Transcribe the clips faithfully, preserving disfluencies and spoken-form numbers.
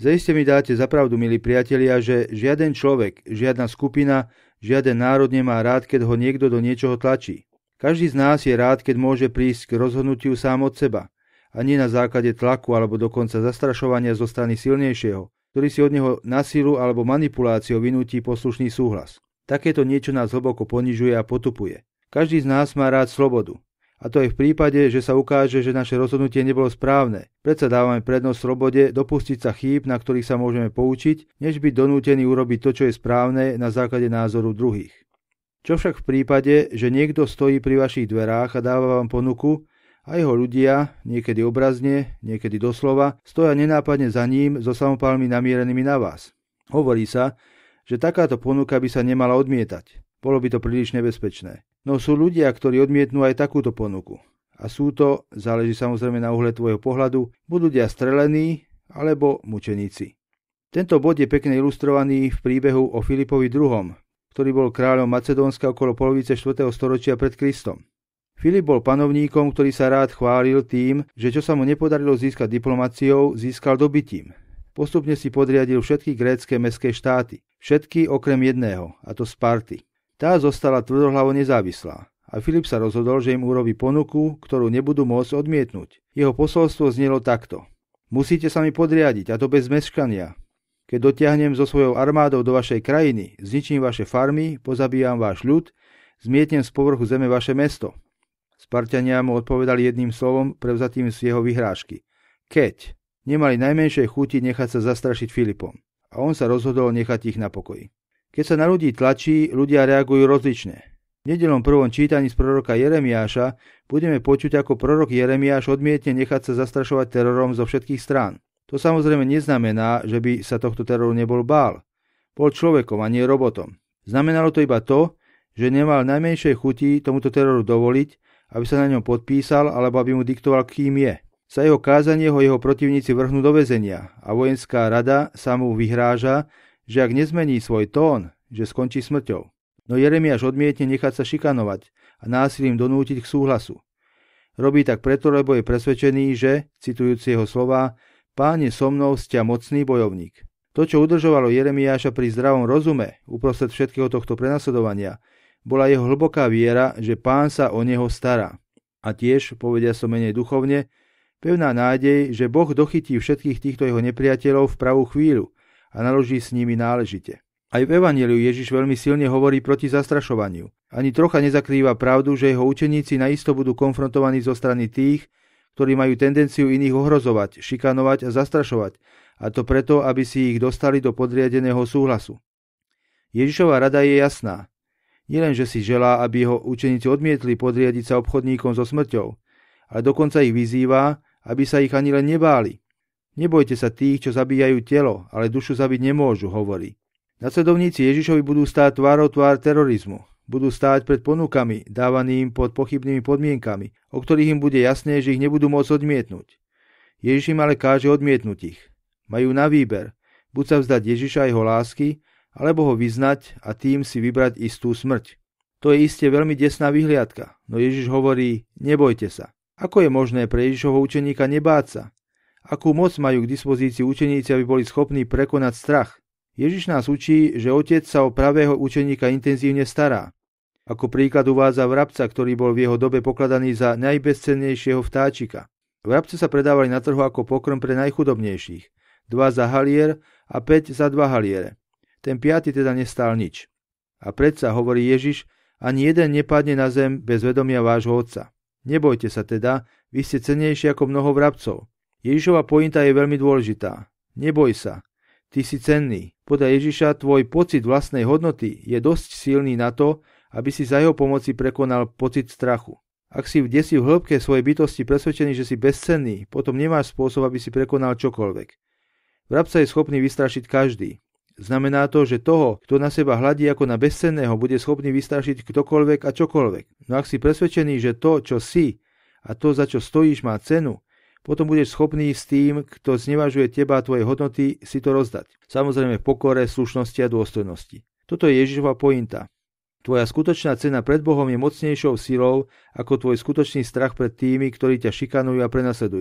Zaiste mi dáte za pravdu, milí priatelia, že žiaden človek, žiadna skupina, žiaden národ nemá rád, keď ho niekto do niečoho tlačí. Každý z nás je rád, keď môže prísť k rozhodnutiu sám od seba, a nie na základe tlaku alebo dokonca zastrašovania zo strany silnejšieho, ktorý si od neho na silu alebo manipuláciou vynúti poslušný súhlas. Takéto niečo nás hlboko ponižuje a potupuje. Každý z nás má rád slobodu. A to aj v prípade, že sa ukáže, že naše rozhodnutie nebolo správne. Predsa dávame prednosť slobode dopustiť sa chýb, na ktorých sa môžeme poučiť, než byť donútený urobiť to, čo je správne na základe názoru druhých. Čo však v prípade, že niekto stojí pri vašich dverách a dáva vám ponuku, a jeho ľudia, niekedy obrazne, niekedy doslova, stoja nenápadne za ním so samopálmi namierenými na vás. Hovorí sa, že takáto ponuka by sa nemala odmietať. Bolo by to príliš nebezpečné. No sú ľudia, ktorí odmietnú aj takúto ponuku. A sú to, záleží samozrejme na uhle tvojho pohľadu, buď ľudia strelení, alebo mučeníci. Tento bod je pekne ilustrovaný v príbehu o Filipovi druhom., ktorý bol kráľom Macedónska okolo polovice štvrtého storočia pred Kristom. Filip bol panovníkom, ktorý sa rád chválil tým, že čo sa mu nepodarilo získať diplomáciou, získal dobytím. Postupne si podriadil všetky grécke mestské štáty, všetky okrem jedného, a to Sparty. Tá zostala tvrdohlavo nezávislá a Filip sa rozhodol, že im urobí ponuku, ktorú nebudú môcť odmietnúť. Jeho posolstvo znelo takto. Musíte sa mi podriadiť, a to bez meškania. Keď dotiahnem so svojou armádou do vašej krajiny, zničím vaše farmy, pozabíjam váš ľud, zmietnem z povrchu zeme vaše mesto. Spartania mu odpovedali jedným slovom prevzatým z jeho vyhrážky. Keď nemali najmenšej chuti nechať sa zastrašiť Filipom. A on sa rozhodol nechať ich na pokoji. Keď sa na ľudí tlačí, ľudia reagujú rozlične. V nedeľnom prvom čítaní z proroka Jeremiáša budeme počuť, ako prorok Jeremiáš odmietne nechať sa zastrašovať terorom zo všetkých strán. To samozrejme neznamená, že by sa tohto teroru nebol bál. Bol človekom a nie robotom. Znamenalo to iba to, že nemal najmenšej chuti tomuto teroru dovoliť, aby sa na ňom podpísal alebo aby mu diktoval, kým je. Za jeho kázanie ho jeho protivníci vrhnú do väzenia a vojenská rada sa mu vyhráža, že ak nezmení svoj tón, že skončí smrťou. No Jeremiáš odmietne nechať sa šikanovať a násilím donútiť k súhlasu. Robí tak preto, lebo je presvedčený, že, citujúc jeho slová, Pán je so mnou, sťa mocný bojovník. To, čo udržovalo Jeremiáša pri zdravom rozume uprostred všetkého tohto prenasledovania, bola jeho hlboká viera, že Pán sa o neho stará. A tiež, povedia som menej duchovne, pevná nádej, že Boh dochytí všetkých týchto jeho nepriateľov v pravú chvíľu a naloží s nimi náležite. Aj v Evanjeliu Ježiš veľmi silne hovorí proti zastrašovaniu. Ani trocha nezakrýva pravdu, že jeho učeníci naisto budú konfrontovaní zo strany tých, ktorí majú tendenciu iných ohrozovať, šikanovať a zastrašovať, a to preto, aby si ich dostali do podriadeného súhlasu. Ježišova rada je jasná. Nielen, že si želá, aby jeho učeníci odmietli podriadiť sa obchodníkom so smrťou, ale dokonca ich vyzýva, aby sa ich ani len nebáli. Nebojte sa tých, čo zabíjajú telo, ale dušu zabiť nemôžu, hovorí. Nasledovníci Ježišovi budú stáť tvárou tvár terorizmu. Budú stáť pred ponukami, dávaným pod pochybnými podmienkami, o ktorých im bude jasné, že ich nebudú môcť odmietnúť. Ježiš im ale káže odmietnúť ich. Majú na výber, buď sa vzdať Ježiša a jeho lásky, alebo ho vyznať a tým si vybrať istú smrť. To je iste veľmi desná vyhliadka, no Ježiš hovorí, nebojte sa. Ako je možné pre Ježišovho učeníka nebáť sa? Akú moc majú k dispozícii učeníci, aby boli schopní prekonať strach? Ježiš nás učí, že otec sa o pravého učeníka intenzívne stará. Ako príklad uvádza vrabca, ktorý bol v jeho dobe pokladaný za najbezcennejšieho vtáčika. Vrabce sa predávali na trhu ako pokrm pre najchudobnejších. Dva za halier a päť za dva haliere. Ten piaty teda nestál nič. A predsa, hovorí Ježiš, ani jeden nepadne na zem bez vedomia vášho otca. Nebojte sa teda, vy ste cennejší ako mnoho vrabcov. Ježišova pointa je veľmi dôležitá. Neboj sa, ty si cenný. Podľa Ježiša tvoj pocit vlastnej hodnoty je dosť silný na to, aby si za jeho pomoci prekonal pocit strachu. Ak si vdesi v hĺbke svojej bytosti presvedčený, že si bezcenný, potom nemáš spôsob, aby si prekonal čokoľvek. Vrabca je schopný vystrašiť každý. Znamená to, že toho, kto na seba hľadí ako na bezcenného, bude schopný vystrašiť ktokoľvek a čokoľvek. No ak si presvedčený, že to, čo si a to, za čo stojíš, má cenu, potom budeš schopný s tým, kto znevažuje teba a tvoje hodnoty, si to rozdať. Samozrejme v pokore, slušnosti a dôstojnosti. Toto je Ježišova pointa. Tvoja skutočná cena pred Bohom je mocnejšou silou ako tvoj skutočný strach pred tými, ktorí ťa šikanujú a prenasledujú.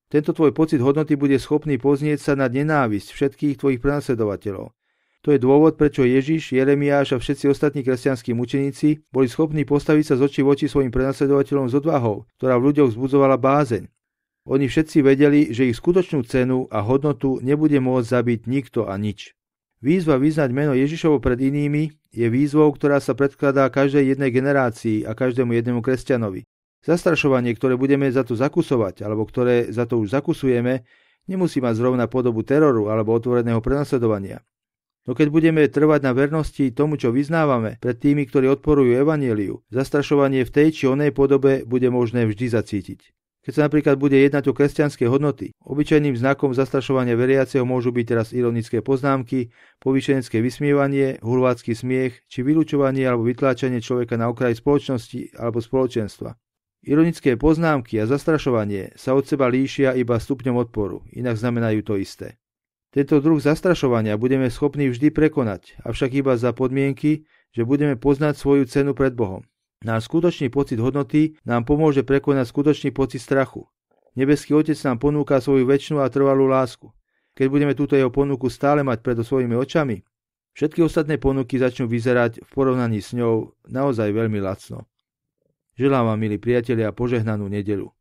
Tento tvoj pocit hodnoty bude schopný poznieť sa nad nenávisť všetkých tvojich prenasledovateľov. To je dôvod, prečo Ježiš, Jeremiáš a všetci ostatní kresťanskí mučeníci boli schopní postaviť sa z očí v oči svojim prenasledovateľom s odvahou, ktorá v ľuďoch vzbudzovala bázeň. Oni všetci vedeli, že ich skutočnú cenu a hodnotu nebude môcť zabiť nikto a nič. Výzva vyznať meno Ježišovo pred inými je výzvou, ktorá sa predkladá každej jednej generácii a každému jednému kresťanovi. Zastrašovanie, ktoré budeme za to zakusovať, alebo ktoré za to už zakusujeme, nemusí mať zrovna podobu teroru alebo otvoreného prenasledovania. No keď budeme trvať na vernosti tomu, čo vyznávame, pred tými, ktorí odporujú evanjeliu, zastrašovanie v tej či onej podobe bude možné vždy zacítiť. Keď sa napríklad bude jednať o kresťanské hodnoty, obyčajným znakom zastrašovania veriaceho môžu byť teraz ironické poznámky, povýšenecké vysmievanie, hulvácky smiech, či vylúčovanie alebo vytláčanie človeka na okraj spoločnosti alebo spoločenstva. Ironické poznámky a zastrašovanie sa od seba líšia iba stupňom odporu, inak znamenajú to isté. Tento druh zastrašovania budeme schopní vždy prekonať, avšak iba za podmienky, že budeme poznať svoju cenu pred Bohom. Náš skutočný pocit hodnoty nám pomôže prekonať skutočný pocit strachu. Nebeský Otec nám ponúka svoju večnú a trvalú lásku. Keď budeme túto jeho ponuku stále mať pred svojimi očami, všetky ostatné ponuky začnú vyzerať v porovnaní s ňou naozaj veľmi lacno. Želám vám, milí priatelia, požehnanú nedeľu.